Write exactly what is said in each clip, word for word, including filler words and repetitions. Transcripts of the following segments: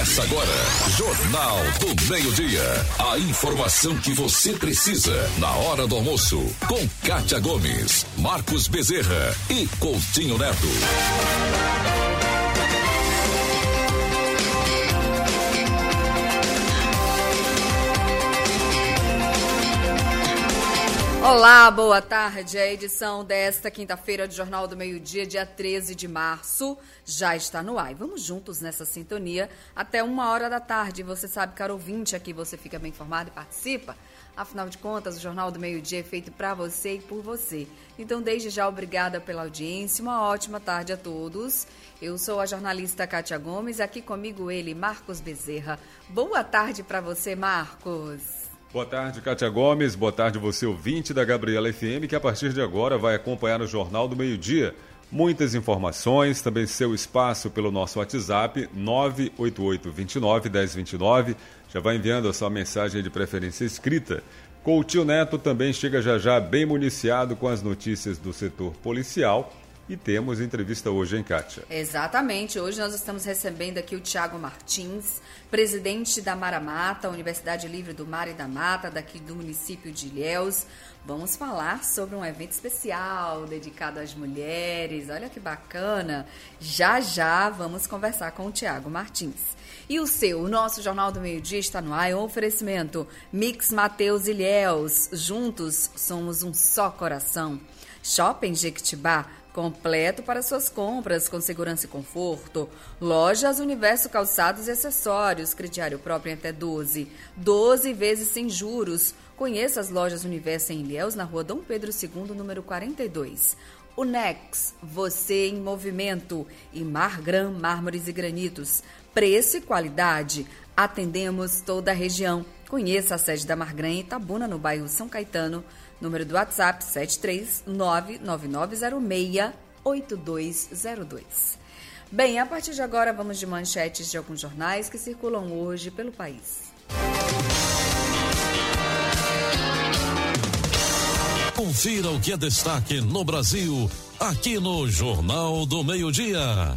Começa agora, Jornal do Meio-Dia. A informação que você precisa na hora do almoço. Com Kátia Gomes, Marcos Bezerra e Coutinho Neto. Olá, boa tarde. A edição desta quinta-feira do Jornal do Meio-Dia, dia treze de março, já está no ar. E vamos juntos nessa sintonia até uma hora da tarde. Você sabe, caro ouvinte, aqui você fica bem informado e participa. Afinal de contas, o Jornal do Meio-Dia é feito para você e por você. Então, desde já, obrigada pela audiência. Uma ótima tarde a todos. Eu sou a jornalista Kátia Gomes, aqui comigo ele, Marcos Bezerra. Boa tarde para você, Marcos. Boa tarde, Kátia Gomes. Boa tarde, você ouvinte da Gabriela F M, que a partir de agora vai acompanhar o Jornal do Meio-Dia. Muitas informações, também seu espaço pelo nosso WhatsApp, nove oito oito, dois nove, um zero dois nove. Já vai enviando a sua mensagem de preferência escrita. Coutinho Neto também chega já já bem municiado com as notícias do setor policial. E temos entrevista hoje, hein, Kátia? Exatamente. Hoje nós estamos recebendo aqui o Tiago Martins, presidente da Mara Mata, Universidade Livre do Mar e da Mata, daqui do município de Ilhéus. Vamos falar sobre um evento especial dedicado às mulheres. Olha que bacana. Já, já vamos conversar com o Tiago Martins. E o seu, o nosso Jornal do Meio-Dia está no ar, é um oferecimento Mix Mateus Ilhéus. Juntos somos um só coração. Shopping Jequitibá, completo para suas compras, com segurança e conforto. Lojas Universo Calçados e Acessórios, crediário próprio em até doze. doze vezes sem juros. Conheça as lojas Universo em Ilhéus, na rua Dom Pedro segundo, número quarenta e dois. Unex, você em movimento. E Margran, mármores e granitos. Preço e qualidade. Atendemos toda a região. Conheça a sede da Margran em Itabuna, no bairro São Caetano. Número do WhatsApp sete três nove nove nove zero seis oito dois zero dois. Bem, a partir de agora vamos de manchetes de alguns jornais que circulam hoje pelo país. Confira o que é destaque no Brasil, aqui no Jornal do Meio-Dia.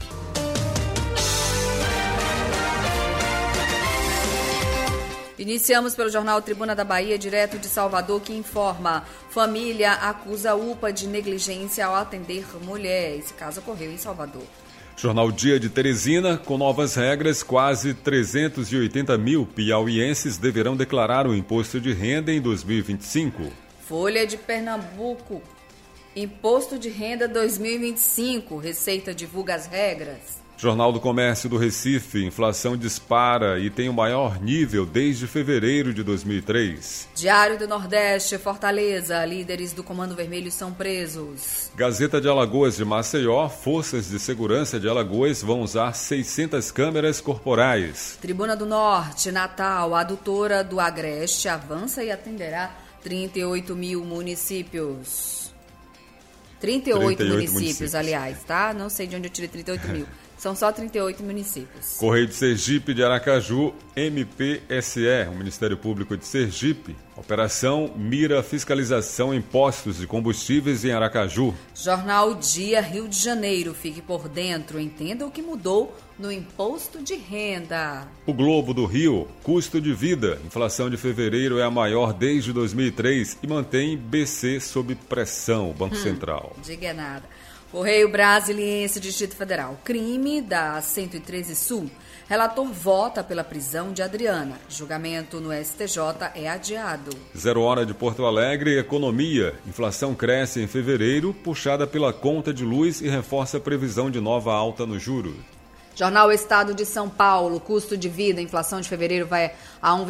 Iniciamos pelo jornal Tribuna da Bahia, direto de Salvador, que informa: família acusa U P A de negligência ao atender mulher. Esse caso ocorreu em Salvador. Jornal Dia de Teresina, com novas regras, quase trezentos e oitenta mil piauienses deverão declarar o imposto de renda em dois mil e vinte e cinco. Folha de Pernambuco, imposto de renda dois mil e vinte e cinco, Receita divulga as regras. Jornal do Comércio do Recife, inflação dispara e tem o maior nível desde fevereiro de dois mil e três. Diário do Nordeste, Fortaleza, líderes do Comando Vermelho são presos. Gazeta de Alagoas de Maceió, forças de segurança de Alagoas vão usar seiscentas câmeras corporais. Tribuna do Norte, Natal, a adutora do Agreste avança e atenderá trinta e oito mil municípios. trinta e oito, trinta e oito municípios, municípios, aliás, tá? Não sei de onde eu tirei trinta e oito mil. São só trinta e oito municípios. Correio de Sergipe de Aracaju, M P S E, o Ministério Público de Sergipe. Operação mira fiscalização em postos de combustíveis em Aracaju. Jornal Dia Rio de Janeiro. Fique por dentro. Entenda o que mudou no imposto de renda. O Globo do Rio. Custo de vida. Inflação de fevereiro é a maior desde dois mil e três e mantém B C sob pressão, Banco hum, Central. Diga nada. Correio Brasiliense, Distrito Federal. Crime da cento e treze Sul. Relator vota pela prisão de Adriana. Julgamento no S T J é adiado. Zero hora de Porto Alegre, economia. Inflação cresce em fevereiro, puxada pela conta de luz e reforça a previsão de nova alta no juros. Jornal Estado de São Paulo. Custo de vida. Inflação de fevereiro vai a um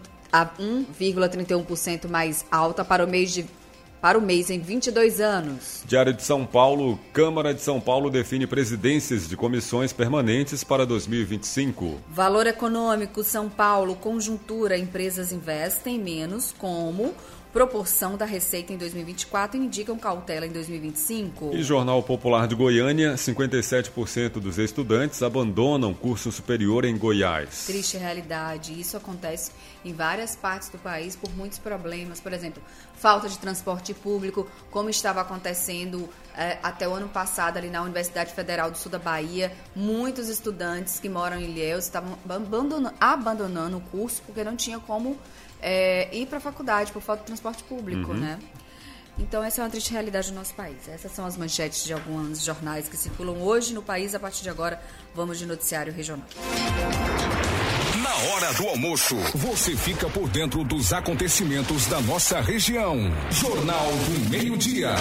vírgula trinta e um por cento mais alta para o mês de para o mês em vinte e dois anos. Diário de São Paulo, Câmara de São Paulo define presidências de comissões permanentes para dois mil e vinte e cinco. Valor econômico, São Paulo, conjuntura, empresas investem menos, como proporção da receita em dois mil e vinte e quatro indicam cautela em dois mil e vinte e cinco. E Jornal Popular de Goiânia, cinquenta e sete por cento dos estudantes abandonam curso superior em Goiás. Triste realidade. Isso acontece em várias partes do país por muitos problemas. Por exemplo, falta de transporte público, como estava acontecendo é, até o ano passado ali na Universidade Federal do Sul da Bahia. Muitos estudantes que moram em Ilhéus estavam abandonando, abandonando o curso porque não tinha como É, ir para a faculdade por falta de transporte público, uhum. né? Então, essa é uma triste realidade do nosso país. Essas são as manchetes de alguns jornais que circulam hoje no país. A partir de agora, vamos de noticiário regional. Na hora do almoço, você fica por dentro dos acontecimentos da nossa região. Jornal do Meio-Dia.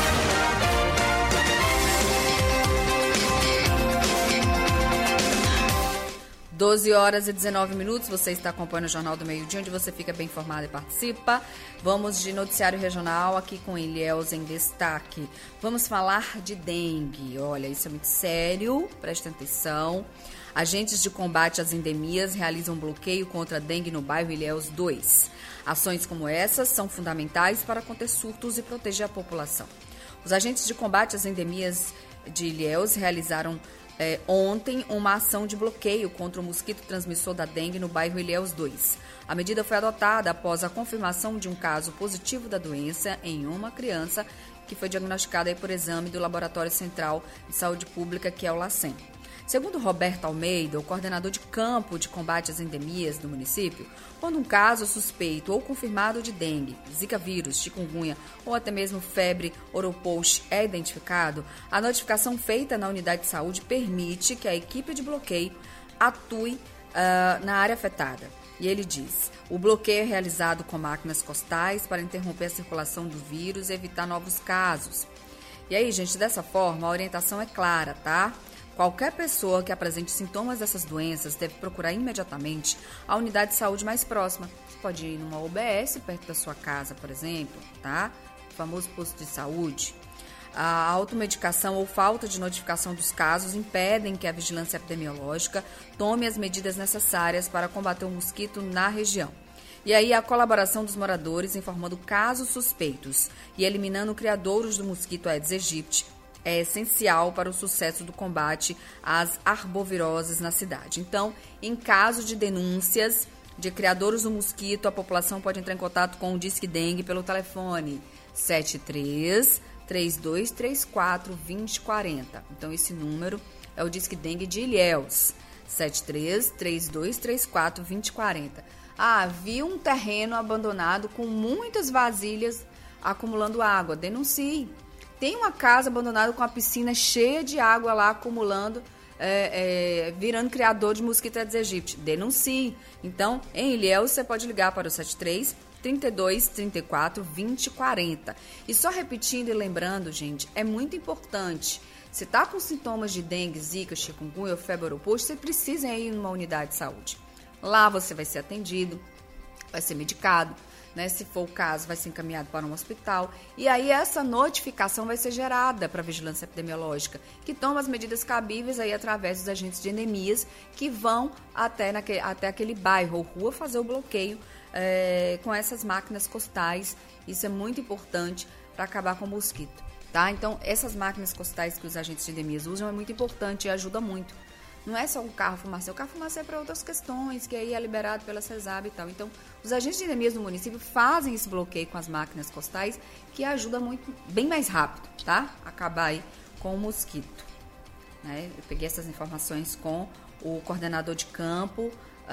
doze horas e dezenove minutos, você está acompanhando o Jornal do Meio-Dia, onde você fica bem informado e participa. Vamos de noticiário regional aqui com Ilhéus em destaque. Vamos falar de dengue. Olha, isso é muito sério, preste atenção. Agentes de combate às endemias realizam bloqueio contra a dengue no bairro Ilhéus dois. Ações como essas são fundamentais para conter surtos e proteger a população. Os agentes de combate às endemias de Ilhéus realizaram É, ontem, uma ação de bloqueio contra o mosquito transmissor da dengue no bairro Ilhéus dois. A medida foi adotada após a confirmação de um caso positivo da doença em uma criança que foi diagnosticada aí por exame do Laboratório Central de Saúde Pública, que é o LACEN. Segundo Roberto Almeida, o coordenador de campo de combate às endemias do município, quando um caso suspeito ou confirmado de dengue, zika vírus, chikungunya ou até mesmo febre oropouche é identificado, a notificação feita na unidade de saúde permite que a equipe de bloqueio atue uh, na área afetada. E ele diz, o bloqueio é realizado com máquinas costais para interromper a circulação do vírus e evitar novos casos. E aí, gente, dessa forma, a orientação é clara, tá? Qualquer pessoa que apresente sintomas dessas doenças deve procurar imediatamente a unidade de saúde mais próxima. Você pode ir numa U B S perto da sua casa, por exemplo, tá? O famoso posto de saúde. A automedicação ou falta de notificação dos casos impedem que a vigilância epidemiológica tome as medidas necessárias para combater o mosquito na região. E aí a colaboração dos moradores informando casos suspeitos e eliminando criadouros do mosquito Aedes aegypti é essencial para o sucesso do combate às arboviroses na cidade. Então, em caso de denúncias de criadouros do mosquito, a população pode entrar em contato com o Disque Dengue pelo telefone sete três, três dois três quatro, dois zero quatro zero. Então, esse número é o Disque Dengue de Ilhéus, sete três, três dois três quatro, dois zero quatro zero. Ah, vi um terreno abandonado com muitas vasilhas acumulando água. Denuncie. Tem uma casa abandonada com a piscina cheia de água lá acumulando, é, é, virando criador de mosquito Aedes aegypti. Denuncie. Então, em Ilhéus, você pode ligar para o sete três, trinta e dois, trinta e quatro, vinte e quarenta. E só repetindo e lembrando, gente, é muito importante. Se está com sintomas de dengue, zika, chikungunya ou febre oropouche, você precisa ir numa unidade de saúde. Lá você vai ser atendido, vai ser medicado. Né, se for o caso, vai ser encaminhado para um hospital. E aí essa notificação vai ser gerada para a vigilância epidemiológica, que toma as medidas cabíveis aí através dos agentes de endemias que vão até, naquele, até aquele bairro ou rua fazer o bloqueio é, com essas máquinas costais. Isso é muito importante para acabar com o mosquito. Tá? Então, essas máquinas costais que os agentes de endemias usam é muito importante e ajuda muito. Não é só o carro fumacê. O carro fumacê é para outras questões, que aí é liberado pela CESAB e tal. Então, os agentes de endemias do município fazem esse bloqueio com as máquinas costais, que ajuda muito, bem mais rápido, tá? Acabar aí com o mosquito. Né? Eu peguei essas informações com o coordenador de campo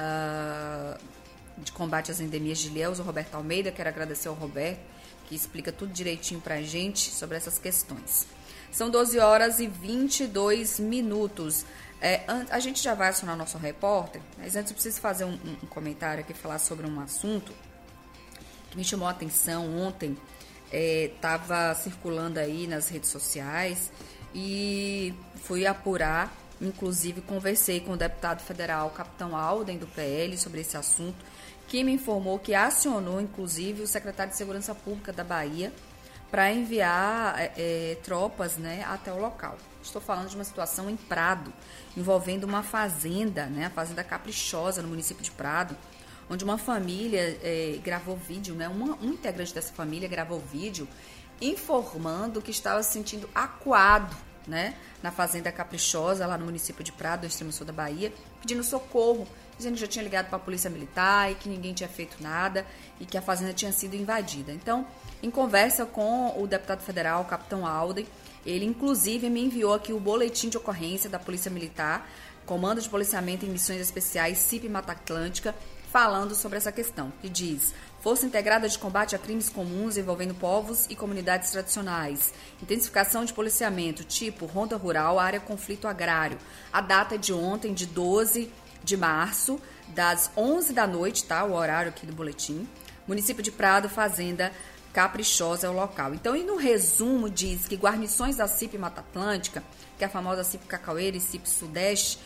uh, de combate às endemias de Ilhéus, o Roberto Almeida. Quero agradecer ao Roberto, que explica tudo direitinho pra gente sobre essas questões. São doze horas e vinte e dois minutos. É, a gente já vai acionar nosso repórter, mas antes eu preciso fazer um, um comentário aqui, falar sobre um assunto que me chamou a atenção ontem. Estava é, circulando aí nas redes sociais e fui apurar, inclusive conversei com o deputado federal Capitão Alden do P L sobre esse assunto, que me informou que acionou inclusive o secretário de Segurança Pública da Bahia para enviar é, é, tropas, né, até o local. Estou falando de uma situação em Prado, envolvendo uma fazenda, né, a Fazenda Caprichosa, no município de Prado, onde uma família é, gravou vídeo, né? Uma, um integrante dessa família gravou vídeo informando que estava se sentindo acuado, né? Na Fazenda Caprichosa, lá no município de Prado, no extremo sul da Bahia, pedindo socorro, dizendo que já tinha ligado para a polícia militar e que ninguém tinha feito nada e que a fazenda tinha sido invadida. Então, em conversa com o deputado federal, o capitão Alden, ele inclusive me enviou aqui o boletim de ocorrência da Polícia Militar, Comando de Policiamento em Missões Especiais, C I P Mata Atlântica, falando sobre essa questão, que diz: Força Integrada de Combate a Crimes Comuns envolvendo povos e comunidades tradicionais. Intensificação de policiamento, tipo Ronda Rural, área conflito agrário. A data é de ontem, de doze de março, das onze da noite, tá? O horário aqui do boletim. Município de Prado, Fazenda Caprichosa é o local. Então, e no resumo diz que guarnições da C I P Mata Atlântica, que é a famosa C I P Cacaueira e C I P Sudeste,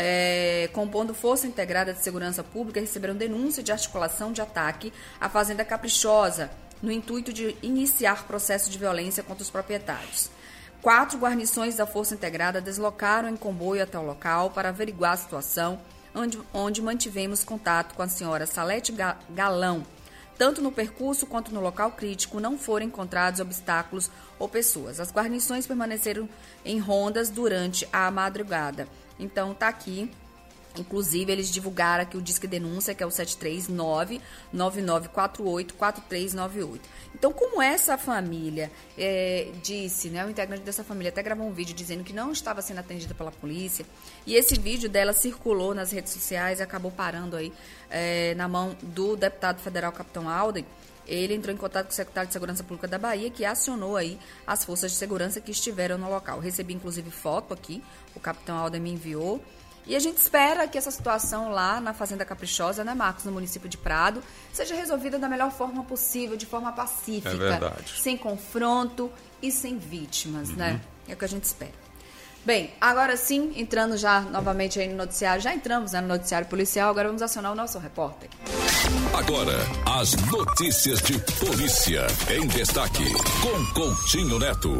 É, compondo Força Integrada de Segurança Pública, receberam denúncia de articulação de ataque à Fazenda Caprichosa, no intuito de iniciar processo de violência contra os proprietários. Quatro guarnições da Força Integrada deslocaram em comboio até o local para averiguar a situação, onde, onde mantivemos contato com a senhora Salete Galão. Tanto no percurso quanto no local crítico não foram encontrados obstáculos ou pessoas. As guarnições permaneceram em rondas durante a madrugada. Então, tá aqui. Inclusive, eles divulgaram aqui o Disque Denúncia, que é o sete três nove, nove nove quatro oito, quatro três nove oito. Então, como essa família é, disse, né, o integrante dessa família até gravou um vídeo dizendo que não estava sendo atendida pela polícia, e esse vídeo dela circulou nas redes sociais e acabou parando aí é, na mão do deputado federal Capitão Alden. Ele entrou em contato com o secretário de Segurança Pública da Bahia, que acionou aí as forças de segurança que estiveram no local. Recebi, inclusive, foto aqui, o capitão Alden me enviou. E a gente espera que essa situação lá na Fazenda Caprichosa, né, Marcos, no município de Prado, seja resolvida da melhor forma possível, de forma pacífica. É verdade. Sem confronto e sem vítimas, uhum. né? É o que a gente espera. Bem, agora sim, entrando já novamente aí no noticiário, já entramos né, no noticiário policial, agora vamos acionar o nosso repórter. Agora, as notícias de polícia em destaque, com Coutinho Neto.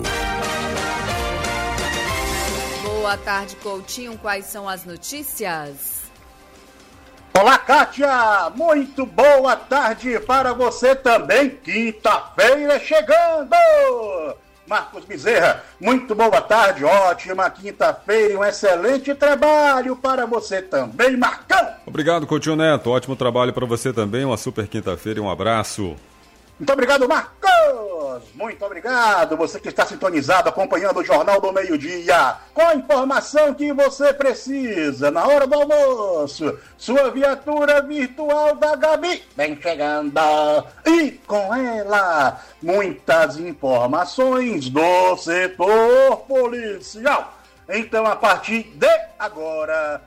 Boa tarde, Coutinho, quais são as notícias? Olá, Kátia, muito boa tarde para você também, quinta-feira chegando! Marcos Bezerra, muito boa tarde, ótima quinta-feira e um excelente trabalho para você também, Marcão. Obrigado, Coutinho Neto, ótimo trabalho para você também, uma super quinta-feira e um abraço. Muito obrigado, Marcos, muito obrigado, você que está sintonizado, acompanhando o Jornal do Meio-Dia, com a informação que você precisa, na hora do almoço, sua viatura virtual da Gabi, vem chegando, e com ela, muitas informações do setor policial. Então, a partir de agora,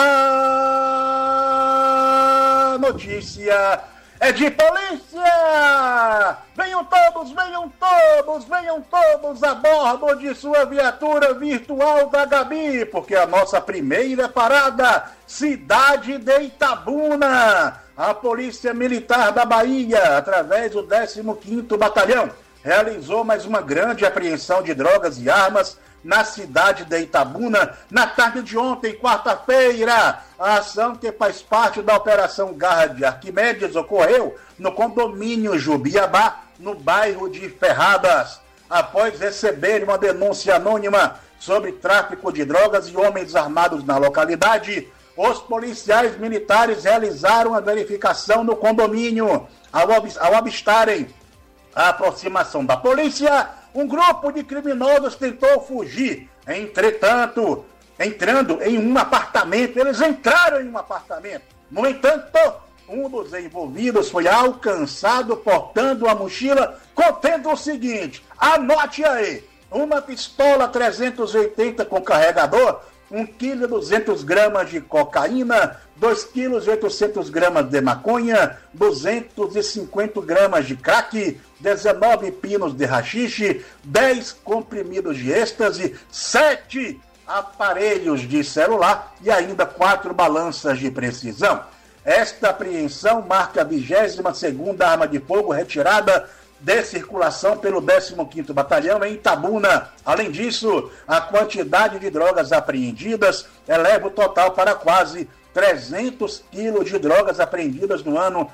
a notícia é de polícia! Venham todos, venham todos, venham todos a bordo de sua viatura virtual da Gabi, porque a nossa primeira parada, cidade de Itabuna. A Polícia Militar da Bahia, através do décimo quinto Batalhão, realizou mais uma grande apreensão de drogas e armas na cidade de Itabuna, na tarde de ontem, quarta-feira. A ação, que faz parte da Operação Garra de Arquimedes, ocorreu no condomínio Jubiabá, no bairro de Ferradas. Após receber uma denúncia anônima sobre tráfico de drogas e homens armados na localidade, os policiais militares realizaram a verificação no condomínio. Ao, ao avistarem a aproximação da polícia, um grupo de criminosos tentou fugir. Entretanto, entrando em um apartamento, eles entraram em um apartamento. No entanto, um dos envolvidos foi alcançado portando uma mochila contendo o seguinte, anote aí, uma pistola trezentos e oitenta com carregador, um quilo e duzentos gramas de cocaína, dois quilos e oitocentos gramas de maconha, duzentos e cinquenta gramas de crack, dezenove pinos de haxixe, dez comprimidos de êxtase, sete aparelhos de celular e ainda quatro balanças de precisão. Esta apreensão marca a vigésima segunda arma de fogo retirada de circulação pelo décimo quinto Batalhão em Itabuna. Além disso, a quantidade de drogas apreendidas eleva o total para quase trezentos quilos de drogas apreendidas no ano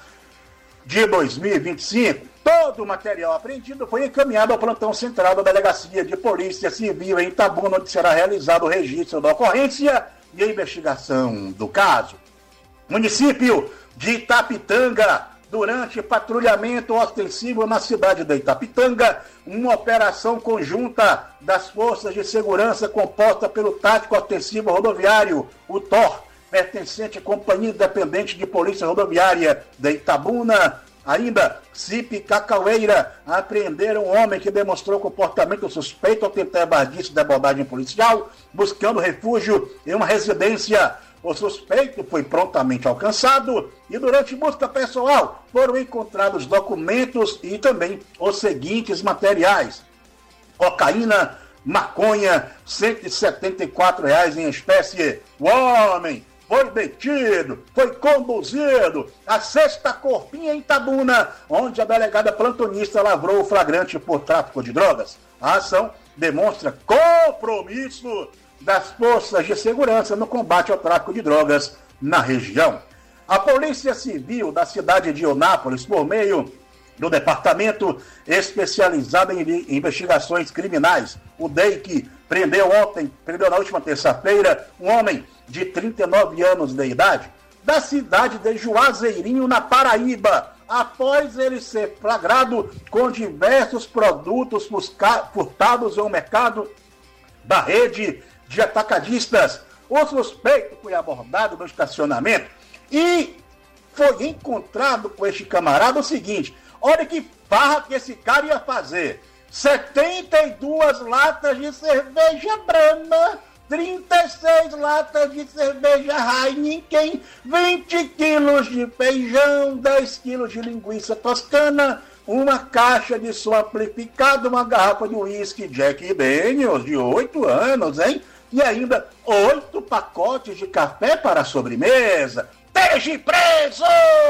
de dois mil e vinte e cinco. Todo o material apreendido foi encaminhado ao plantão central da Delegacia de Polícia Civil em Itabuna, onde será realizado o registro da ocorrência e a investigação do caso. Município de Itapitanga, durante patrulhamento ostensivo na cidade de Itapitanga, uma operação conjunta das Forças de Segurança composta pelo Tático Ostensivo Rodoviário, o T O R, pertencente à Companhia Independente de Polícia Rodoviária de Itabuna, ainda C I P Cacaueira, apreenderam um homem que demonstrou comportamento suspeito ao tentar evadir-se da abordagem policial, buscando refúgio em uma residência. O suspeito foi prontamente alcançado e durante busca pessoal foram encontrados documentos e também os seguintes materiais: cocaína, maconha, cento e setenta e quatro reais em espécie. O homem foi detido, foi conduzido à sexta Corpinha em Itabuna, onde a delegada plantonista lavrou o flagrante por tráfico de drogas. A ação demonstra compromisso das forças de segurança no combate ao tráfico de drogas na região. A Polícia Civil da cidade de Eunápolis, por meio do Departamento Especializado em Investigações Criminais, o D E I C, prendeu ontem, prendeu na última terça-feira, um homem de trinta e nove anos de idade, da cidade de Juazeirinho, na Paraíba, após ele ser flagrado com diversos produtos furtados em um mercado da rede de atacadistas. O suspeito foi abordado no estacionamento e foi encontrado com este camarada o seguinte: olha que farra que esse cara ia fazer. setenta e duas latas de cerveja Brahma, trinta e seis latas de cerveja Heineken, vinte quilos de feijão, dez quilos de linguiça toscana, uma caixa de som amplificado, uma garrafa de uísque Jack Daniels de oito anos, hein? E ainda oito pacotes de café para a sobremesa. Esteja preso!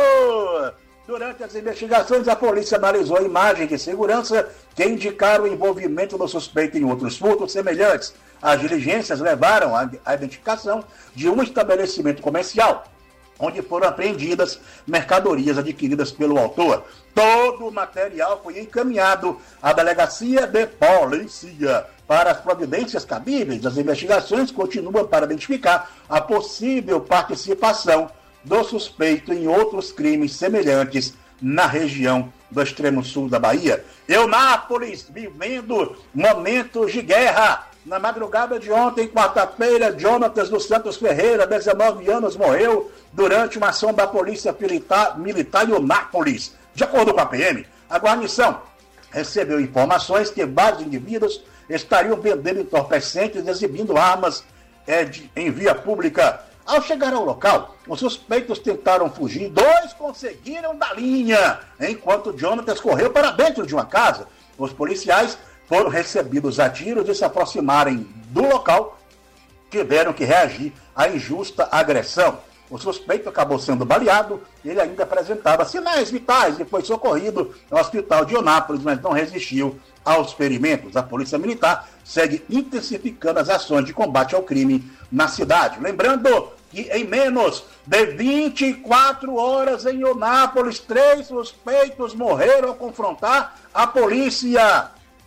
Durante as investigações, a polícia analisou imagens de segurança que indicaram o envolvimento do suspeito em outros furtos semelhantes. As diligências levaram à identificação de um estabelecimento comercial, onde foram apreendidas mercadorias adquiridas pelo autor. Todo o material foi encaminhado à Delegacia de Polícia para as providências cabíveis. As investigações continuam para identificar a possível participação do suspeito em outros crimes semelhantes na região do extremo sul da Bahia. Eunápolis vivendo momentos de guerra. Na madrugada de ontem, quarta-feira, Jonatas dos Santos Ferreira, dezenove anos, morreu durante uma ação da Polícia Militar, militar em Eunápolis. De acordo com a P M, a guarnição recebeu informações que vários indivíduos estariam vendendo entorpecentes e exibindo armas é, de, em via pública. Ao chegar ao local, os suspeitos tentaram fugir, dois conseguiram da linha, enquanto Jonatas correu para dentro de uma casa. Os policiais foram recebidos a tiros e se aproximarem do local, tiveram que reagir à injusta agressão. O suspeito acabou sendo baleado, ele ainda apresentava sinais vitais e foi socorrido ao hospital de Eunápolis, mas não resistiu aos ferimentos. A Polícia Militar segue intensificando as ações de combate ao crime na cidade. Lembrando que em menos de vinte e quatro horas em Eunápolis, três suspeitos morreram ao confrontar a polícia.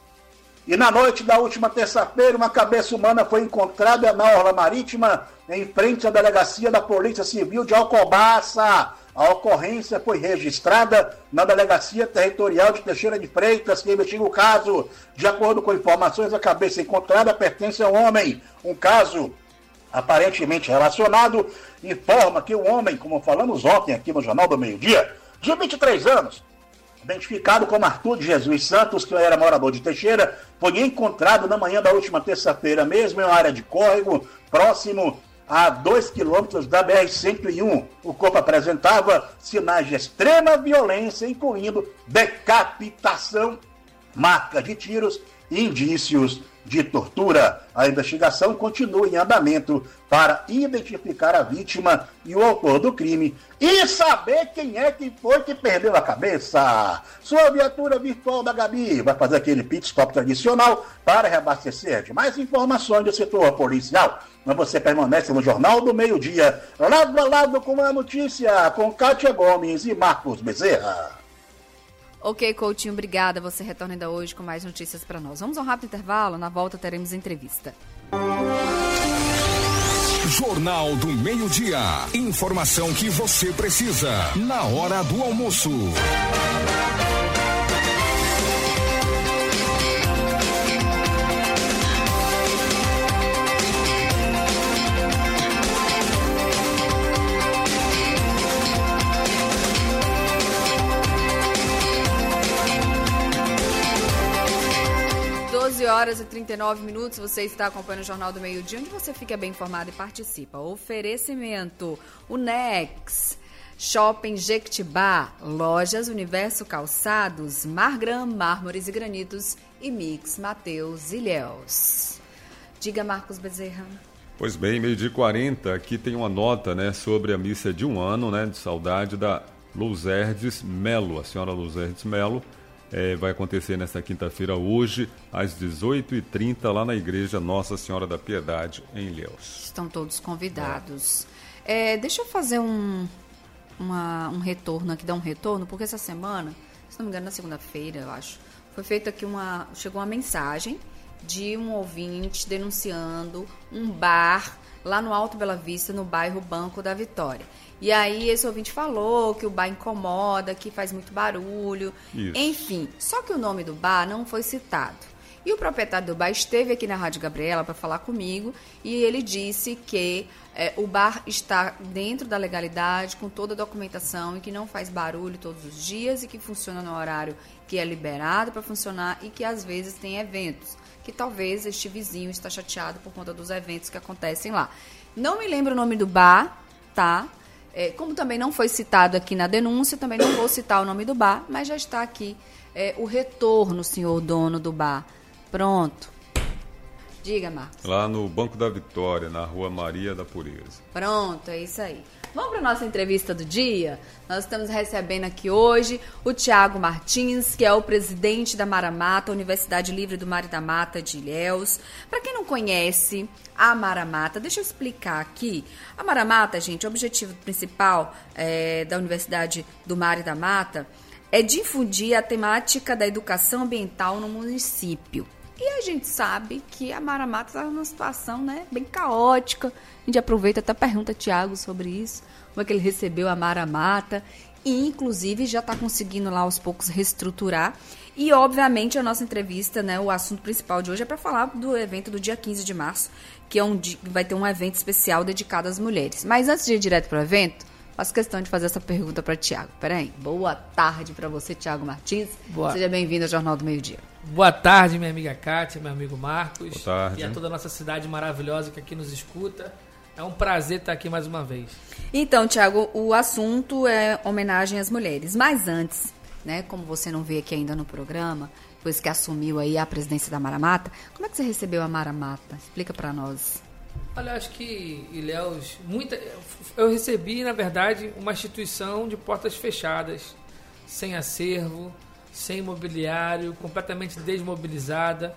E na noite da última terça-feira, uma cabeça humana foi encontrada na orla marítima, em frente à delegacia da Polícia Civil de Alcobaça. A ocorrência foi registrada na Delegacia Territorial de Teixeira de Freitas, que investiga o caso. De acordo com informações, a cabeça encontrada pertence a um homem. Um caso aparentemente relacionado informa que o homem, como falamos ontem aqui no Jornal do Meio-Dia, de vinte e três anos, identificado como Arthur de Jesus Santos, que era morador de Teixeira, foi encontrado na manhã da última terça-feira mesmo em uma área de córrego, próximo a dois quilômetros da B R cento e um. O corpo apresentava sinais de extrema violência, incluindo decapitação, marcas de tiros e indícios de tortura. A investigação continua em andamento para identificar a vítima e o autor do crime e saber quem é que foi que perdeu a cabeça. Sua viatura virtual da Gabi vai fazer aquele pit stop tradicional para reabastecer de mais informações do setor policial. Mas você permanece no Jornal do Meio-Dia, lado a lado com a notícia, com Kátia Gomes e Marcos Bezerra. Ok, Coutinho, obrigada. Você retorna ainda hoje com mais notícias para nós. Vamos a um rápido intervalo, na volta teremos entrevista. Jornal do Meio-Dia. Informação que você precisa na hora do almoço. doze horas e trinta e nove minutos, você está acompanhando o Jornal do Meio-Dia, onde você fica bem informado e participa. Oferecimento, Unex, Shopping Jequitibá, Lojas Universo Calçados, Margram, Mármores e Granitos e Mix Mateus Ilhéus. Diga, Marcos Bezerra. Pois bem, meio-dia e quarenta, aqui tem uma nota, né, sobre a missa de um ano, né, de saudade da Luzerdes Melo, a senhora Luzerdes Melo. É, vai acontecer nesta quinta-feira, hoje, às dezoito e trinta, lá na Igreja Nossa Senhora da Piedade, em Ilhéus. Estão todos convidados. É. É, deixa eu fazer um, uma, um retorno aqui, dar um retorno, porque essa semana, se não me engano, na segunda-feira, eu acho, foi feita aqui uma... chegou uma mensagem de um ouvinte denunciando um bar lá no Alto Bela Vista, no bairro Banco da Vitória. E aí esse ouvinte falou que o bar incomoda, que faz muito barulho, Isso. enfim. Só que o nome do bar não foi citado. E o proprietário do bar esteve aqui na Rádio Gabriela para falar comigo e ele disse que é, o bar está dentro da legalidade, com toda a documentação e que não faz barulho todos os dias e que funciona no horário que é liberado para funcionar e que às vezes tem eventos, que talvez este vizinho está chateado por conta dos eventos que acontecem lá. Não me lembro o nome do bar, tá? É, como também não foi citado aqui na denúncia, também não vou citar o nome do bar, mas já está aqui é, o retorno, senhor dono do bar. Pronto. Diga, Marcos. Lá no Banco da Vitória, na Rua Maria da Pureza. Pronto, é isso aí. Vamos para a nossa entrevista do dia? Nós estamos recebendo aqui hoje o Tiago Martins, que é o presidente da Maramata, Universidade Livre do Mar e da Mata de Ilhéus. Para quem não conhece a Maramata, deixa eu explicar aqui. A Maramata, gente, o objetivo principal é, da Universidade do Mar e da Mata é difundir a temática da educação ambiental no município. E a gente sabe que a Maramata está numa situação, né, bem caótica. A gente aproveita até pergunta a Tiago sobre isso, como é que ele recebeu a Maramata e, inclusive, já está conseguindo lá aos poucos reestruturar. E, obviamente, a nossa entrevista, né, o assunto principal de hoje é para falar do evento do dia quinze de março, que é um dia, vai ter um evento especial dedicado às mulheres. Mas antes de ir direto para o evento, faço questão de fazer essa pergunta para Tiago. Peraí, boa tarde para você, Tiago Martins. Boa. Seja bem-vindo ao Jornal do Meio-Dia. Boa tarde, minha amiga Kátia, meu amigo Marcos. Boa tarde. E a toda a nossa cidade maravilhosa que aqui nos escuta. É um prazer estar aqui mais uma vez. Então, Tiago, o assunto é homenagem às mulheres. Mas antes, né, como você não veio aqui ainda no programa, depois que assumiu aí a presidência da Maramata, como é que você recebeu a Maramata? Explica para nós. Olha, acho que, Ilhéus, muita, eu recebi, na verdade, uma instituição de portas fechadas, sem acervo, sem imobiliário, completamente desmobilizada.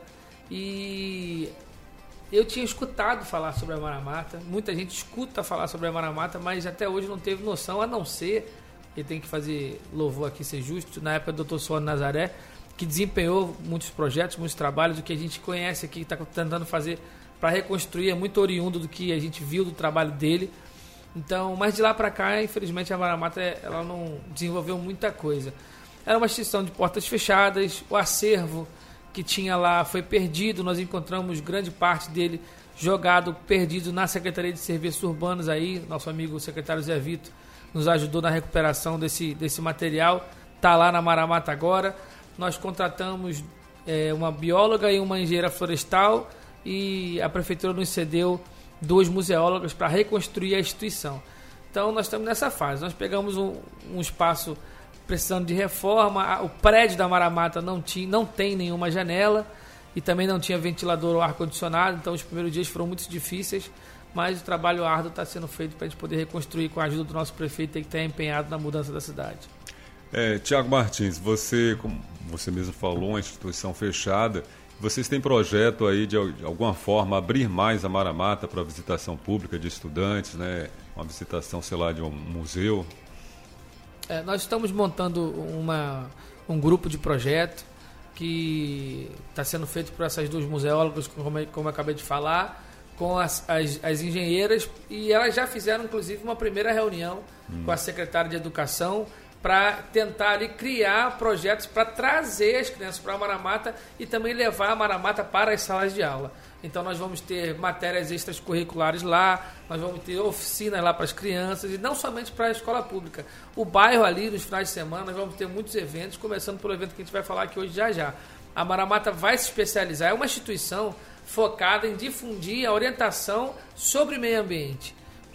E eu tinha escutado falar sobre a Maramata, muita gente escuta falar sobre a Maramata, mas até hoje não teve noção, a não ser, e tem que fazer louvor aqui, ser justo, na época do doutor Suano Nazaré, que desempenhou muitos projetos, muitos trabalhos, o que a gente conhece aqui, está tentando fazer para reconstruir, é muito oriundo do que a gente viu do trabalho dele. Então, mas de lá para cá, infelizmente, a Maramata ela não desenvolveu muita coisa. Era uma instituição de portas fechadas, o acervo que tinha lá foi perdido, nós encontramos grande parte dele jogado, perdido na Secretaria de Serviços Urbanos aí, nosso amigo secretário Zé Vito nos ajudou na recuperação desse, desse material, está lá na Maramata agora. Nós contratamos é, uma bióloga e uma engenheira florestal e a prefeitura nos cedeu duas museólogas para reconstruir a instituição. Então nós estamos nessa fase, nós pegamos um, um espaço precisando de reforma, o prédio da Maramata não, tinha, não tem nenhuma janela e também não tinha ventilador ou ar-condicionado, então os primeiros dias foram muito difíceis, mas o trabalho árduo está sendo feito para a gente poder reconstruir com a ajuda do nosso prefeito que está empenhado na mudança da cidade. É, Tiago Martins, você, como você mesmo falou, uma instituição fechada, vocês têm projeto aí de, de alguma forma abrir mais a Mara Mata para visitação pública de estudantes, né? Uma visitação, sei lá, de um museu? É, nós estamos montando uma, um grupo de projeto que está sendo feito por essas duas museólogas, como, como eu acabei de falar, com as, as, as engenheiras, e elas já fizeram, inclusive, uma primeira reunião hum. com a secretária de Educação para tentar ali criar projetos para trazer as crianças para a Mara Mata e também levar a Mara Mata para as salas de aula. Então nós vamos ter matérias extracurriculares lá, nós vamos ter oficinas lá para as crianças e não somente para a escola pública. O bairro ali, nos finais de semana, nós vamos ter muitos eventos, começando pelo evento que a gente vai falar aqui hoje já já. A Mara Mata vai se especializar, é uma instituição focada em difundir a orientação sobre meio ambiente,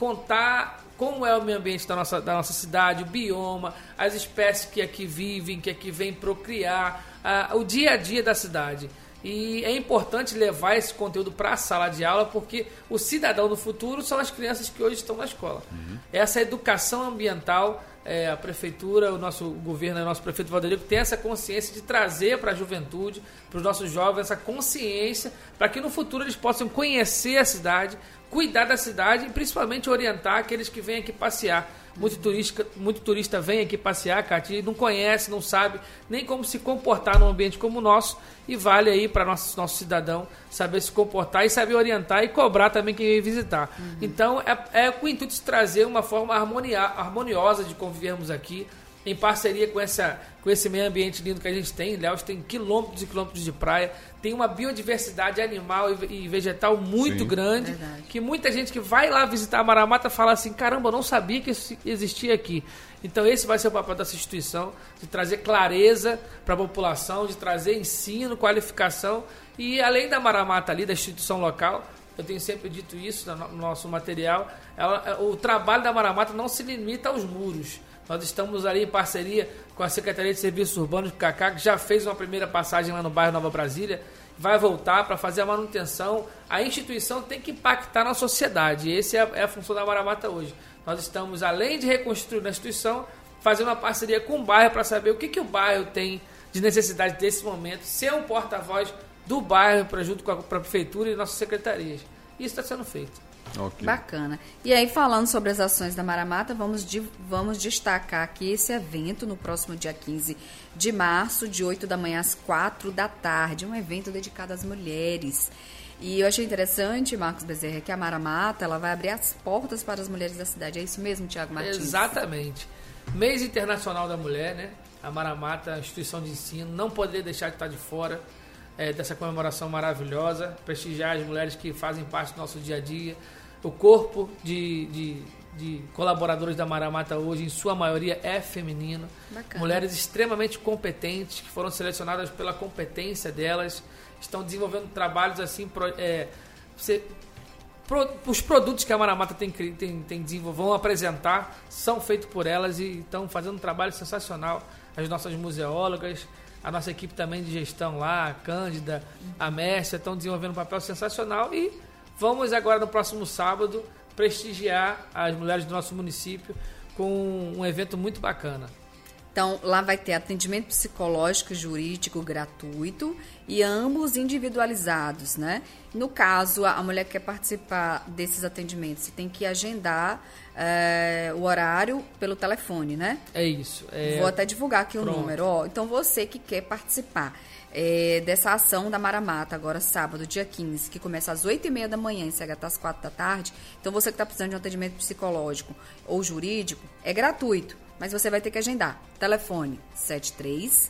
contar como é o meio ambiente da nossa, da nossa cidade, o bioma, as espécies que aqui vivem, que aqui vêm procriar, uh, o dia a dia da cidade. E é importante levar esse conteúdo para a sala de aula, porque o cidadão do futuro são as crianças que hoje estão na escola. Uhum. Essa educação ambiental, é, a prefeitura, o nosso governo, o nosso prefeito Valderico tem essa consciência de trazer para a juventude, para os nossos jovens, essa consciência, para que no futuro eles possam conhecer a cidade, cuidar da cidade e principalmente orientar aqueles que vêm aqui passear. Muito turista, muito turista vem aqui passear, Cátia, e não conhece, não sabe nem como se comportar num ambiente como o nosso, e vale aí para nosso, nosso cidadão saber se comportar e saber orientar e cobrar também quem vem visitar. Uhum. Então é, é com o intuito de trazer uma forma harmonia, harmoniosa de convivermos aqui, em parceria com, essa, com esse meio ambiente lindo que a gente tem. Ilhéus tem quilômetros e quilômetros de praia, tem uma biodiversidade animal e, e vegetal muito Sim. grande, Verdade. que muita gente que vai lá visitar a Mara Mata fala assim, caramba, eu não sabia que isso existia aqui. Então esse vai ser o papel dessa instituição, de trazer clareza para a população, de trazer ensino, qualificação, e além da Mara Mata ali, da instituição local, eu tenho sempre dito isso no nosso material, ela, o trabalho da Mara Mata não se limita aos muros. Nós estamos ali em parceria com a Secretaria de Serviços Urbanos do Cacá, que já fez uma primeira passagem lá no bairro Nova Brasília, vai voltar para fazer a manutenção. A instituição tem que impactar na sociedade, e essa é a, é a função da Mara Mata hoje. Nós estamos, além de reconstruir a instituição, fazendo uma parceria com o bairro para saber o que, que o bairro tem de necessidade desse momento, ser um porta-voz do bairro para junto com a, com a prefeitura e nossas secretarias. Isso está sendo feito. Okay. Bacana. E aí, falando sobre as ações da Mara Mata, vamos, de, vamos destacar aqui esse evento no próximo dia quinze de março, de oito da manhã às quatro da tarde, um evento dedicado às mulheres. E eu achei interessante, Marcos Bezerra, que a Mara Mata, ela vai abrir as portas para as mulheres da cidade. É isso mesmo, Tiago Martins? Exatamente. Mês Internacional da Mulher, né? A Mara Mata, a instituição de ensino, não poderia deixar de estar de fora é, dessa comemoração maravilhosa, prestigiar as mulheres que fazem parte do nosso dia a dia. O corpo de, de, de colaboradores da Mara Mata hoje, em sua maioria, é feminino. Bacana. Mulheres extremamente competentes, que foram selecionadas pela competência delas, estão desenvolvendo trabalhos assim, é, você, pro, os produtos que a Mara Mata tem, tem, tem desenvolvido, vão apresentar, são feitos por elas e estão fazendo um trabalho sensacional. As nossas museólogas, a nossa equipe também de gestão lá, a Cândida, a Mércia, estão desenvolvendo um papel sensacional e vamos agora no próximo sábado prestigiar as mulheres do nosso município com um evento muito bacana. Então, lá vai ter atendimento psicológico e jurídico gratuito e ambos individualizados, né? No caso, a mulher que quer participar desses atendimentos, você tem que agendar é, o horário pelo telefone, né? É isso. É... Vou até divulgar aqui o Pronto. número. Ó, então, você que quer participar é, dessa ação da Mara Mata, agora sábado, dia quinze, que começa às oito e meia da manhã e segue até às quatro da tarde, então você que está precisando de um atendimento psicológico ou jurídico, é gratuito. Mas você vai ter que agendar. Telefone sete três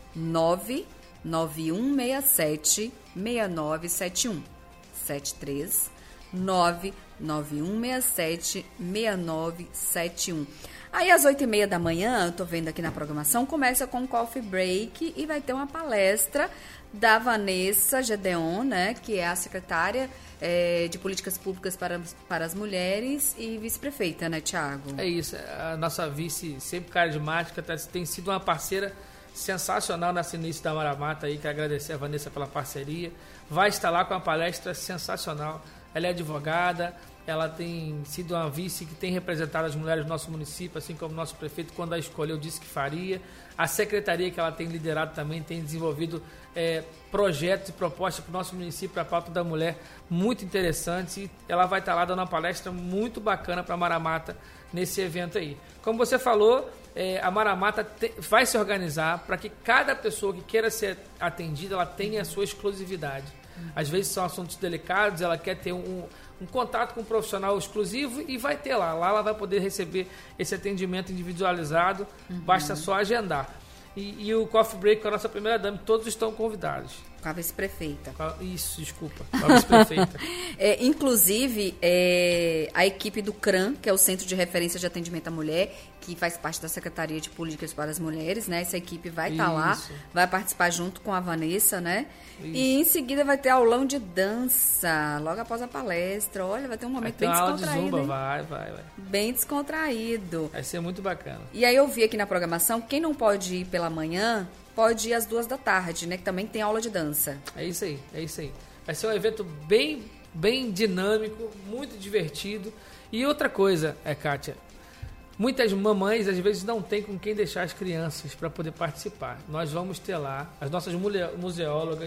nove nove um seis sete seis nove sete um. sete três nove nove um seis sete seis nove sete um. Aí às oito e meia da manhã, eu tô vendo aqui na programação, começa com o Coffee Break e vai ter uma palestra da Vanessa Gedeon, né, que é a secretária é, de Políticas Públicas para, para as Mulheres e vice-prefeita, né, Tiago? É isso, a nossa vice, sempre carismática, tá, tem sido uma parceira sensacional nesse início da Maramata aí, quero agradecer a Vanessa pela parceria. Vai estar lá com uma palestra sensacional. Ela é advogada, ela tem sido uma vice que tem representado as mulheres do nosso município, assim como o nosso prefeito, quando a escolheu, disse que faria. A secretaria que ela tem liderado também tem desenvolvido é, projetos e propostas para o nosso município, para a pauta da mulher, muito interessantes. E ela vai estar lá dando uma palestra muito bacana para a Maramata nesse evento aí. Como você falou, é, a Maramata te, vai se organizar para que cada pessoa que queira ser atendida, ela tenha a sua exclusividade. Às vezes são assuntos delicados, ela quer ter um, um contato com um profissional exclusivo e vai ter lá. Lá ela vai poder receber esse atendimento individualizado, uhum. Basta só agendar. E, e o Coffee Break com a nossa primeira dama, todos estão convidados. Com a vice-prefeita. Isso, desculpa. Com a vice-prefeita. é, inclusive, é, a equipe do CRAM, que é o Centro de Referência de Atendimento à Mulher, que faz parte da Secretaria de Políticas para as Mulheres, né? Essa equipe vai estar tá lá, vai participar junto com a Vanessa, né? Isso. E em seguida vai ter aulão de dança, logo após a palestra. Olha, vai ter um momento bem descontraído. Aula de zumba, vai, vai, vai. Bem descontraído. Vai ser muito bacana. E aí eu vi aqui na programação, quem não pode ir pela manhã, pode ir às duas da tarde, né? Que também tem aula de dança. É isso aí, é isso aí. Vai ser um evento bem, bem dinâmico, muito divertido. E outra coisa, é, Kátia, muitas mamães às vezes não têm com quem deixar as crianças para poder participar. Nós vamos ter lá, as nossas museólogas,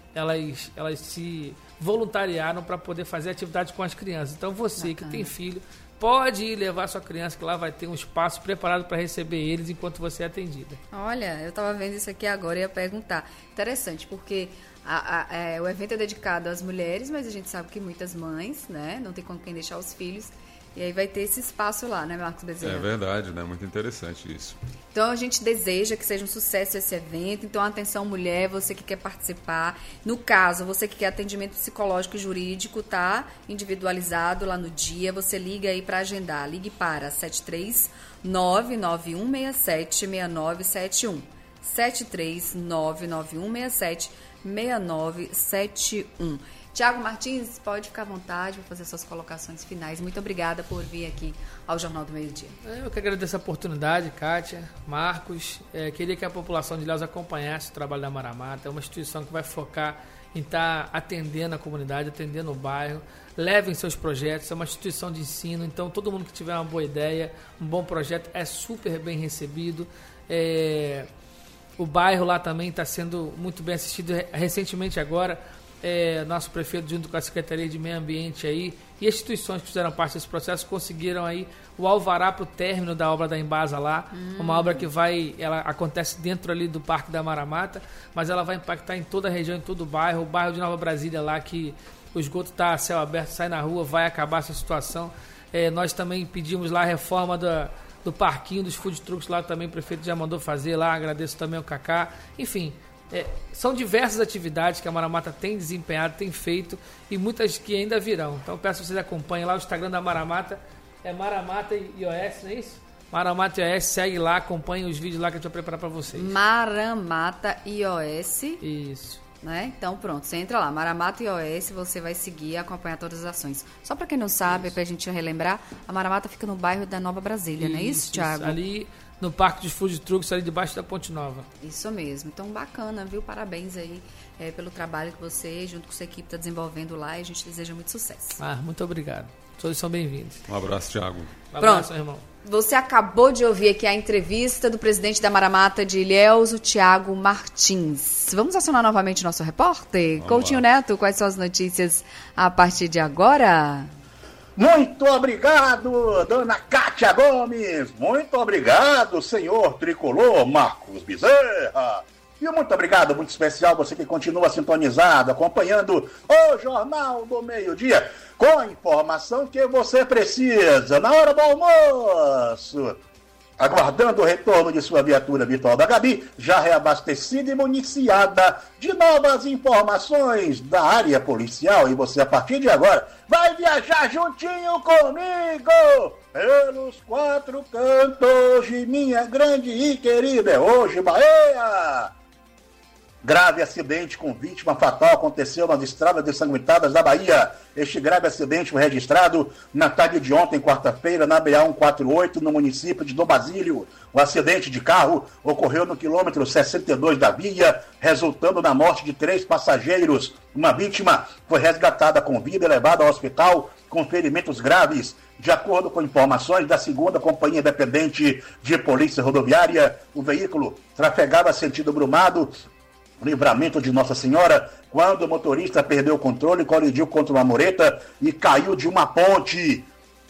elas, elas se voluntariaram para poder fazer atividades com as crianças. Então você Bacana. que tem filho, pode ir levar sua criança, que lá vai ter um espaço preparado para receber eles enquanto você é atendida. Olha, eu estava vendo isso aqui agora e ia perguntar. Interessante, porque a, a, é, o evento é dedicado às mulheres, mas a gente sabe que muitas mães, né, não tem com quem deixar os filhos. E aí vai ter esse espaço lá, né, Marcos Bezerra? É verdade, né? Muito interessante isso. Então a gente deseja que seja um sucesso esse evento. Então atenção mulher, você que quer participar. No caso, você que quer atendimento psicológico e jurídico, tá? Individualizado lá no dia. Você liga aí para agendar. Ligue para sete três nove nove um seis sete seis nove sete um. sete três nove nove um seis sete seis nove sete um. Tiago Martins, pode ficar à vontade para fazer suas colocações finais. Muito obrigada por vir aqui ao Jornal do Meio Dia. Eu que agradeço a oportunidade, Kátia, Marcos. É, queria que a população de Ilhéus acompanhasse o trabalho da Maramata. É uma instituição que vai focar em estar atendendo a comunidade, atendendo o bairro. Levem seus projetos, é uma instituição de ensino, então todo mundo que tiver uma boa ideia, um bom projeto, é super bem recebido. É, o bairro lá também está sendo muito bem assistido. Recentemente agora, É, nosso prefeito junto com a Secretaria de Meio Ambiente aí e instituições que fizeram parte desse processo conseguiram aí o alvará para o término da obra da Embasa lá, hum. uma obra que vai, ela acontece dentro ali do Parque da Maramata, mas ela vai impactar em toda a região, em todo o bairro, o bairro de Nova Brasília lá que o esgoto está a céu aberto, sai na rua, vai acabar essa situação. É, nós também pedimos lá a reforma da, do parquinho dos food trucks lá também, o prefeito já mandou fazer lá, agradeço também ao Cacá, enfim. É, são diversas atividades que a Maramata tem desempenhado, tem feito e muitas que ainda virão. Então peço que vocês acompanhem lá o Instagram da Maramata, é Maramata I O S, não é isso? Maramata I O S, segue lá, acompanhe os vídeos lá que a gente vai preparar para vocês. Maramata I O S. Isso. Né? Então pronto, você entra lá, Maramata I O S, você vai seguir e acompanhar todas as ações. Só para quem não sabe, é pra gente relembrar, a Maramata fica no bairro da Nova Brasília, isso, não é isso, Thiago? Isso. Ali no Parque dos Food Trucks, ali debaixo da Ponte Nova. Isso mesmo. Então, bacana, viu? Parabéns aí é, pelo trabalho que você, junto com sua equipe, está desenvolvendo lá e a gente deseja muito sucesso. Ah, muito obrigado. Todos são bem-vindos. Um abraço, Thiago. Um abraço, irmão. Você acabou de ouvir aqui a entrevista do presidente da Maramata de Ilhéus, o Tiago Martins. Vamos acionar novamente o nosso repórter? Vamos Coutinho lá. Neto, quais são as notícias a partir de agora? Muito obrigado, dona Kátia Gomes. Muito obrigado, senhor tricolor Marcos Bezerra. E muito obrigado, muito especial, você que continua sintonizado, acompanhando o Jornal do Meio Dia, com a informação que você precisa na hora do almoço. Aguardando o retorno de sua viatura virtual da Gabi, já reabastecida e municiada de novas informações da área policial. E você, a partir de agora, vai viajar juntinho comigo pelos quatro cantos de minha grande e querida. É hoje, Bahia! Grave acidente com vítima fatal aconteceu nas estradas ensanguentadas da Bahia. Este grave acidente foi registrado na tarde de ontem, quarta-feira, na B A cento e quarenta e oito, no município de Dom Basílio. O acidente de carro ocorreu no quilômetro sessenta e dois da via, resultando na morte de três passageiros. Uma vítima foi resgatada com vida e levada ao hospital com ferimentos graves. De acordo com informações da segunda Companhia Independente de Polícia Rodoviária, o veículo trafegava sentido Brumado, Livramento de Nossa Senhora, quando o motorista perdeu o controle, colidiu contra uma mureta e caiu de uma ponte.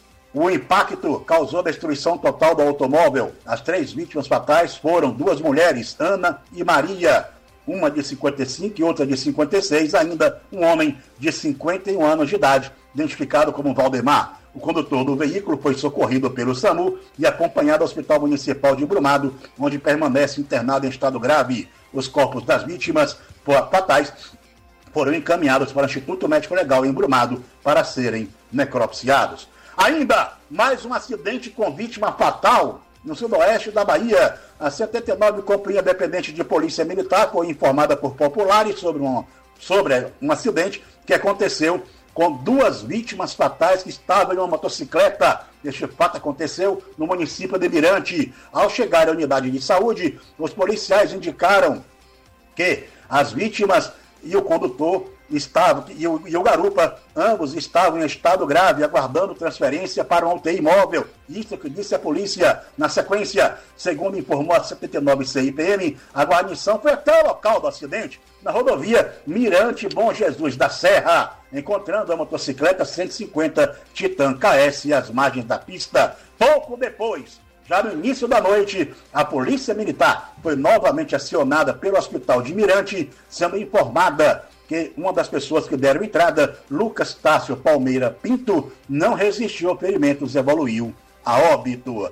O impacto causou destruição total do automóvel. As três vítimas fatais foram duas mulheres, Ana e Maria, uma de cinquenta e cinco e outra de cinquenta e seis, ainda um homem de cinquenta e um anos de idade, identificado como Valdemar. O condutor do veículo foi socorrido pelo SAMU e acompanhado ao Hospital Municipal de Brumado, onde permanece internado em estado grave. Os corpos das vítimas fatais foram encaminhados para o Instituto Médico Legal em Brumado para serem necropsiados. Ainda mais um acidente com vítima fatal no sudoeste da Bahia. A setenta e nove Companhia Independente de Polícia Militar foi informada por populares sobre um, sobre um acidente que aconteceu com duas vítimas fatais que estavam em uma motocicleta. Este fato aconteceu no município de Mirante. Ao chegar à unidade de saúde, os policiais indicaram que as vítimas e o condutor estavam, e o, e o garupa, ambos estavam em estado grave, aguardando transferência para uma U T I móvel. Isso que disse a polícia. Na sequência, segundo informou a setenta e nove C I P M, a guarnição foi até o local do acidente, na rodovia Mirante Bom Jesus da Serra, encontrando a motocicleta cento e cinquenta Titan K S às margens da pista. Pouco depois, já no início da noite, a Polícia Militar foi novamente acionada pelo Hospital de Mirante, sendo informada que uma das pessoas que deram entrada, Lucas Tássio Palmeira Pinto, não resistiu a ferimentos e evoluiu a óbito.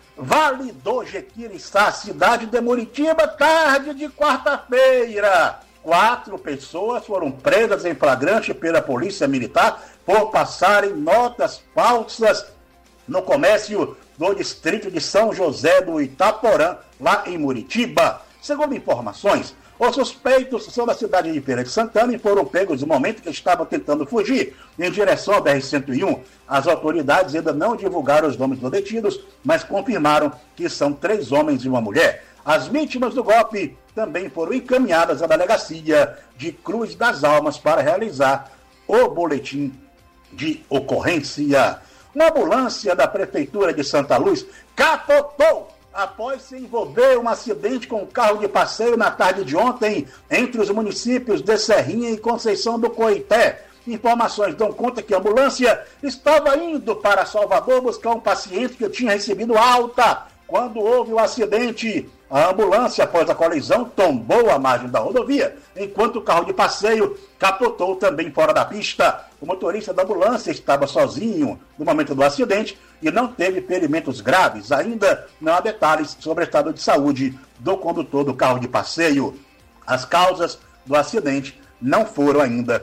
Vale do Jequiriçá, cidade de Muritiba, tarde de quarta-feira. Quatro pessoas foram presas em flagrante pela Polícia Militar por passarem notas falsas no comércio do distrito de São José do Itaporã, lá em Muritiba. Segundo informações, os suspeitos são da cidade de Feira de Santana e foram pegos no momento que estavam tentando fugir em direção ao B R cento e um. As autoridades ainda não divulgaram os nomes dos detidos, mas confirmaram que são três homens e uma mulher. As vítimas do golpe também foram encaminhadas à delegacia de Cruz das Almas para realizar o boletim de ocorrência. Uma ambulância da Prefeitura de Santa Luz capotou após se envolver em um acidente com um carro de passeio na tarde de ontem entre os municípios de Serrinha e Conceição do Coité. Informações dão conta que a ambulância estava indo para Salvador buscar um paciente que tinha recebido alta quando houve o acidente. A ambulância, após a colisão, tombou à margem da rodovia, enquanto o carro de passeio capotou também fora da pista. O motorista da ambulância estava sozinho no momento do acidente e não teve ferimentos graves. Ainda não há detalhes sobre o estado de saúde do condutor do carro de passeio. As causas do acidente não foram ainda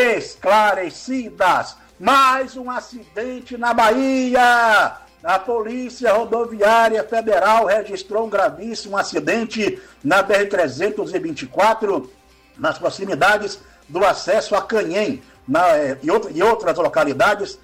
esclarecidas. Mais um acidente na Bahia. A Polícia Rodoviária Federal registrou um gravíssimo acidente na B R trezentos e vinte e quatro, nas proximidades do acesso a Canhem, na, e, outra, e outras localidades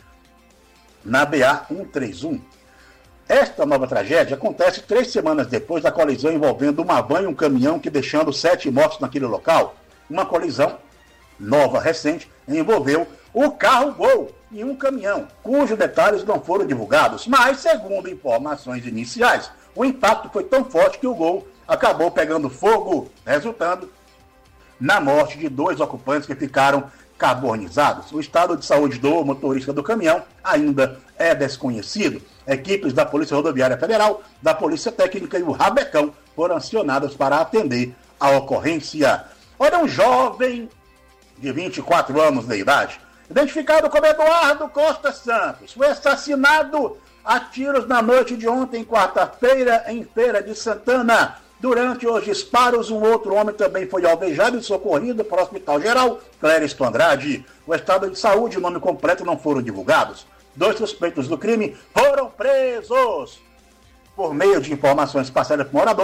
na B A cento e trinta e um. Esta nova tragédia acontece três semanas depois da colisão envolvendo uma van e um caminhão, que deixando sete mortos naquele local. Uma colisão nova, recente, envolveu o carro Gol e um caminhão, cujos detalhes não foram divulgados, mas, segundo informações iniciais, o impacto foi tão forte que o Gol acabou pegando fogo, resultando na morte de dois ocupantes que ficaram carbonizados. O estado de saúde do motorista do caminhão ainda é desconhecido. Equipes da Polícia Rodoviária Federal, da Polícia Técnica e o Rabecão foram acionadas para atender a ocorrência. Olha, um jovem de vinte e quatro anos de idade, identificado como Eduardo Costa Santos, foi assassinado a tiros na noite de ontem, quarta-feira, em Feira de Santana. Durante os disparos, um outro homem também foi alvejado e socorrido para o Hospital Geral Clériston Andrade. O estado de saúde e o nome completo não foram divulgados. Dois suspeitos do crime foram presos. Por meio de informações passadas por moradores,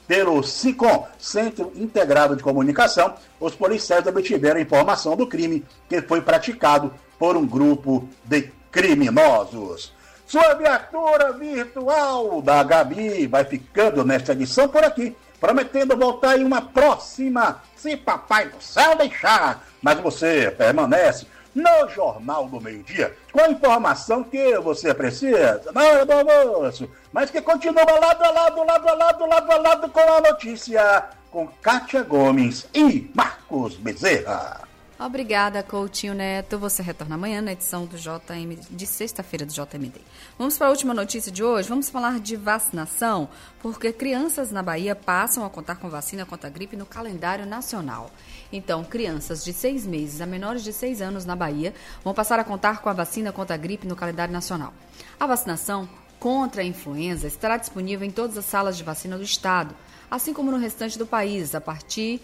Pelo SICOM, Centro Integrado de Comunicação, os policiais obtiveram a informação do crime que foi praticado por um grupo de criminosos. Sua viatura virtual da Gabi vai ficando nesta edição por aqui, prometendo voltar em uma próxima, se Papai do Céu deixar. Mas você permanece no Jornal do Meio-Dia, com a informação que você precisa na hora do almoço, mas que continua lado a lado, lado a lado, lado a lado com a notícia, com Kátia Gomes e Marcos Bezerra. Obrigada, Coutinho Neto. Você retorna amanhã na edição do J M, de sexta-feira do J M D. Vamos para a última notícia de hoje. Vamos falar de vacinação, porque crianças na Bahia passam a contar com vacina contra a gripe no calendário nacional. Então, crianças de seis meses a menores de seis anos na Bahia vão passar a contar com a vacina contra a gripe no calendário nacional. A vacinação contra a influenza estará disponível em todas as salas de vacina do estado, assim como no restante do país, a partir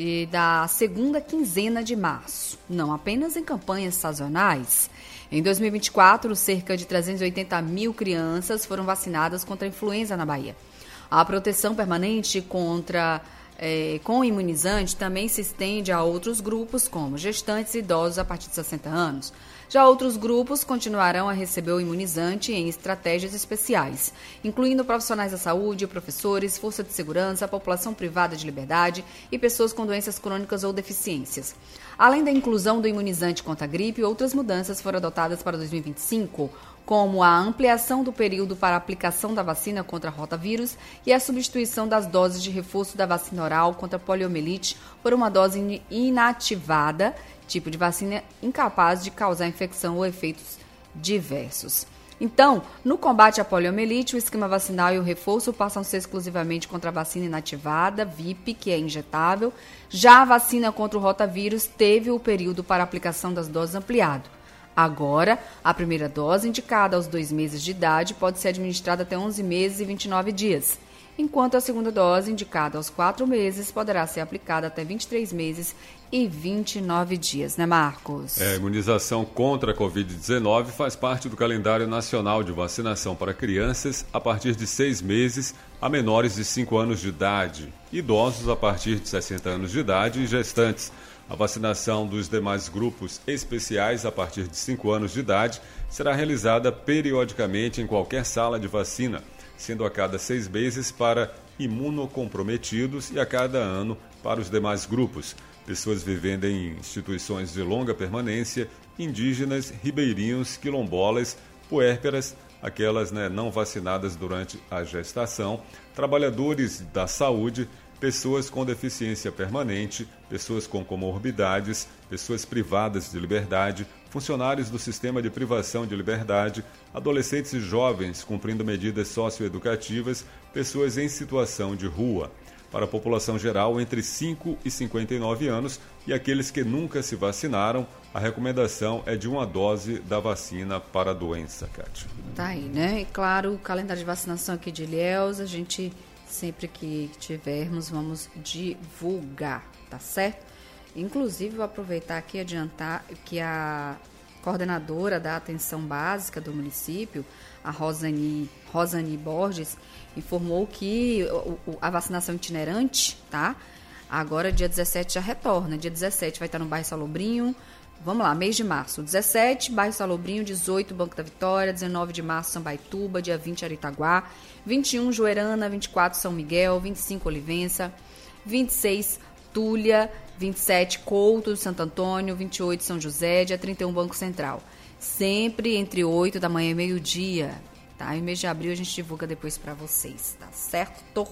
da segunda quinzena de março, não apenas em campanhas sazonais. Em dois mil e vinte e quatro, cerca de trezentas e oitenta mil crianças foram vacinadas contra a influenza na Bahia. A proteção permanente contra, eh, com imunizante também se estende a outros grupos, como gestantes e idosos a partir de sessenta anos. Já outros grupos continuarão a receber o imunizante em estratégias especiais, incluindo profissionais da saúde, professores, força de segurança, população privada de liberdade e pessoas com doenças crônicas ou deficiências. Além da inclusão do imunizante contra a gripe, outras mudanças foram adotadas para dois mil e vinte e cinco, como a ampliação do período para a aplicação da vacina contra rotavírus e a substituição das doses de reforço da vacina oral contra poliomielite por uma dose inativada, tipo de vacina incapaz de causar infecção ou efeitos diversos. Então, no combate à poliomielite, o esquema vacinal e o reforço passam a ser exclusivamente contra a vacina inativada, V I P, que é injetável. Já a vacina contra o rotavírus teve o período para aplicação das doses ampliado. Agora, a primeira dose, indicada aos dois meses de idade, pode ser administrada até onze meses e vinte e nove dias, enquanto a segunda dose, indicada aos quatro meses, poderá ser aplicada até vinte e três meses e vinte e nove dias, né, Marcos? É, a imunização contra a covid dezenove faz parte do calendário nacional de vacinação para crianças a partir de seis meses a menores de cinco anos de idade, idosos a partir de sessenta anos de idade e gestantes. A vacinação dos demais grupos especiais a partir de cinco anos de idade será realizada periodicamente em qualquer sala de vacina, sendo a cada seis meses para imunocomprometidos e a cada ano para os demais grupos, pessoas vivendo em instituições de longa permanência, indígenas, ribeirinhos, quilombolas, puérperas, aquelas né, não vacinadas durante a gestação, trabalhadores da saúde, pessoas com deficiência permanente, pessoas com comorbidades, pessoas privadas de liberdade, funcionários do sistema de privação de liberdade, adolescentes e jovens cumprindo medidas socioeducativas, pessoas em situação de rua. Para a população geral entre cinco e cinquenta e nove anos e aqueles que nunca se vacinaram, a recomendação é de uma dose da vacina para a doença, Kátia. Tá aí, né? E claro, o calendário de vacinação aqui de Ilhéus, a gente... sempre que tivermos, vamos divulgar, tá certo? Inclusive, vou aproveitar aqui e adiantar que a coordenadora da atenção básica do município, a Rosani, Rosani Borges, informou que a vacinação itinerante, tá? Agora, dia dezessete, já retorna. Dia dezessete vai estar no bairro Salobrinho. Vamos lá, mês de março. dezessete, bairro Salobrinho. dezoito, Banco da Vitória. dezenove de março, Sambaituba. Dia vinte, Aritaguá. vinte e um, Joerana. vinte e quatro, São Miguel. vinte e cinco, Olivença. vinte e seis, Túlia. vinte e sete, Couto, Santo Antônio. vinte e oito, São José. Dia trinta e um, Banco Central. Sempre entre oito da manhã e meio-dia. Tá? E no mês de abril a gente divulga depois para vocês. Tá certo?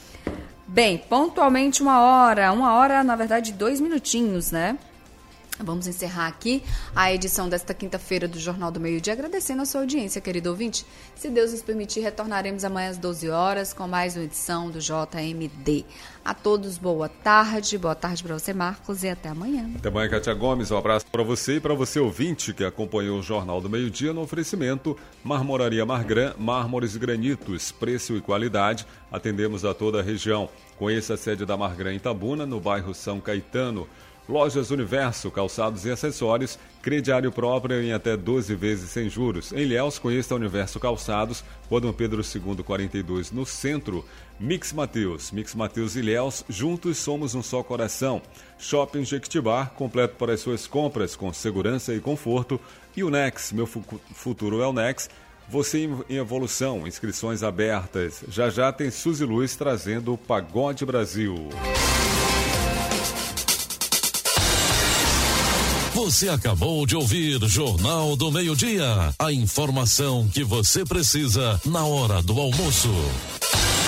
Bem, pontualmente uma hora. Uma hora, na verdade, dois minutinhos, né? Vamos encerrar aqui a edição desta quinta-feira do Jornal do Meio-Dia, agradecendo a sua audiência, querido ouvinte. Se Deus nos permitir, retornaremos amanhã às doze horas com mais uma edição do J M D. A todos, boa tarde, boa tarde para você, Marcos, e até amanhã. Até amanhã, Kátia Gomes. Um abraço para você e para você, ouvinte, que acompanhou o Jornal do Meio-Dia no oferecimento Marmoraria Margran, mármores e granitos, preço e qualidade. Atendemos a toda a região. Conheça a sede da Margran em Itabuna, no bairro São Caetano. Lojas Universo, calçados e acessórios, crediário próprio em até doze vezes sem juros. Em Ilhéus, conheça a Universo Calçados, Rua Dom Pedro segundo, quarenta e dois, no centro. Mix Mateus, Mix Mateus Ilhéus, juntos somos um só coração. Shopping Jequitibá, completo para as suas compras, com segurança e conforto. E o Nex, meu fu- futuro é o Nex. Você em evolução, inscrições abertas. Já já tem Suzy Luz trazendo o Pagode Brasil. Você acabou de ouvir Jornal do Meio-Dia. A informação que você precisa na hora do almoço.